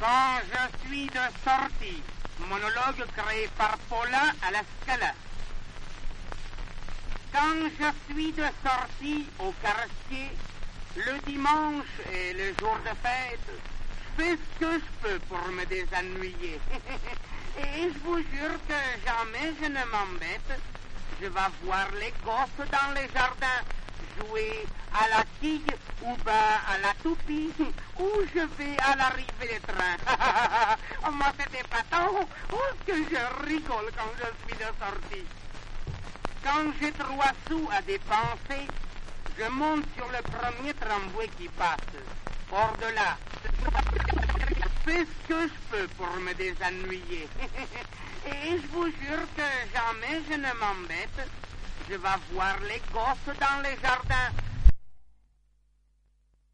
Quand je suis de sortie, monologue créé par Paulin à la Scala. Quand je suis de sortie au quartier, le dimanche et le jour de fête, je fais ce que je peux pour me désennuyer. Et je vous jure que jamais je ne m'embête. Je vais voir les gosses dans les jardins, jouer à la quille ou ben à la toupie, ou je vais à l'arrivée des trains. Moi, c'est épatant. Oh, que je rigole quand je suis de sortie. Quand j'ai 3 sous à dépenser, je monte sur le premier tramway qui passe. Hors de là, je fais ce que je peux pour me désennuyer. Et je vous jure que jamais je ne m'embête. Je vais voir les gosses dans les jardins,